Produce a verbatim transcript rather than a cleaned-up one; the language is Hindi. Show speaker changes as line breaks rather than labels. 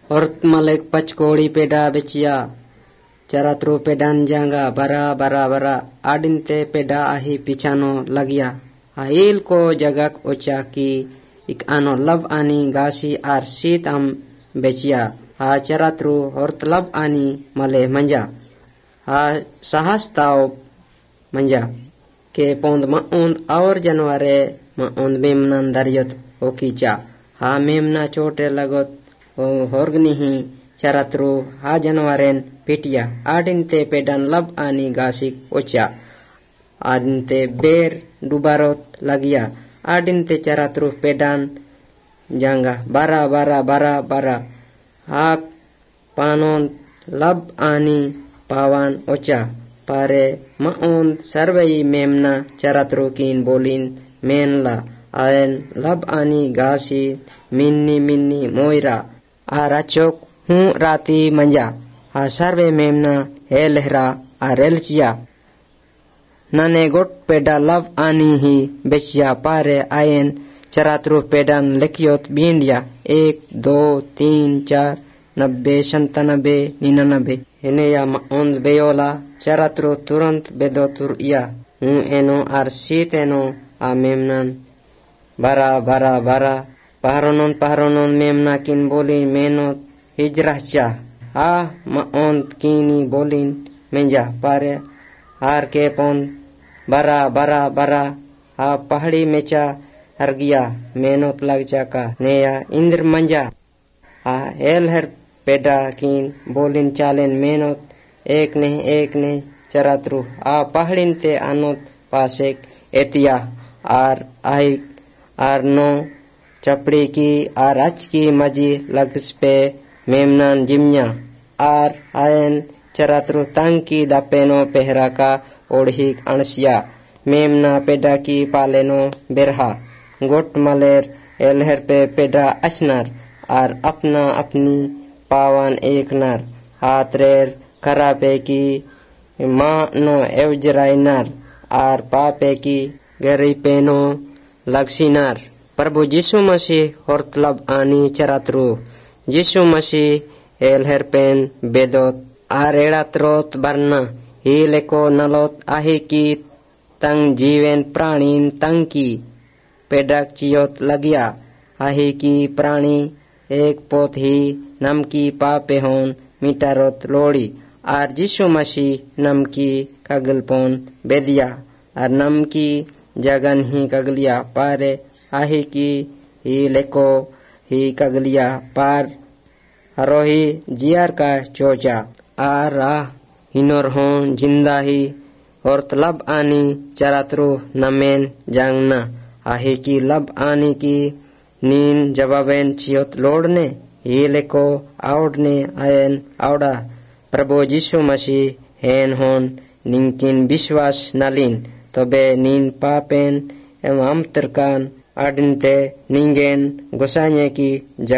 Ort malek pachkodi peda becia caratru pedan janga bara bara bara adinte peda ahi pichano lagia ahil ko jagak ocha ki ik ano lab ani gasi ar sit am becia ha caratru hort lab ani male manja ha sahas tau manja ke pond ma und aur janware ma und memnan daryot okicha ha memna chote lagot o horgni hi caratru ha janwaren pitia adinte pedan lab ani gasik ocha adinte ber dubarot lagia adinte caratru pedan janga bara bara bara bara ha panon lab ani pawan ocha pare maun sarvei memna caratru kin bolin menla aen lab ani gasi minni minni moira arachok hu rati manja ha sarve memna helhra arelchia nane got peda love ani hi besia pare ayen caratru pedan lekyot bindia एक दो तीन चार नब्बे संतानबे निन्यानबे हेनेया माउंद बेयोला caratru turant bedotur ia hu eno ar siteno a memnan bara bara bara paharonon paharonon memna kin bolin menot hijrahcha ha maont kini bolin menja pare har ke pon bara bara bara ha pahadi mecha hargia menot lagja ka neya indr manja ha el her peda kin bolin chalen menot ek ne ek ne caratru a pahadin te anot pasek etia ar ai ar no chapdi ki ar ach ki maji lagspe memnan jimnya ar ayen caratru tangki dapeno pehraka odhik ansia memna peda ki paleno berha got maler elher pe peda asnar ar apna apni pawan eknar hatrer karape ki ma no evjrainar ar pape ki geripeno lagsinar प्रभु यीशु मसीह होर्तलब आनी चरात्रू यीशु मसीह एल हेरपेन बेदोत आरेड़ा त्रोत बरना ही लेको नलोत आही की तंग जीवन प्राणीन तंग की पेडक चियोत लगिया आही की प्राणी एक पोत ही नम की पापे होन मिटारोत लोड़ी आर यीशु मसीह नम की कगलपोन बेदिया आर नम की जगन ही कगलिया पारे आही की ही लेको ही कगलिया पार हरोही जियार का चोचा आर आ हिनोर हों जिंदा ही और तलब आनी चरात्रो नमेन जांगना आही की लब आनी की नीन जवाबेन चियोत लोड़ने ही लेको आवड़ने आयन आवड़ा प्रभु यीशु मसीह हेन होन निंकिन विश्वास नलिन तबे नीन पापेन एवं अमतरकान adinte ningen gosanya ki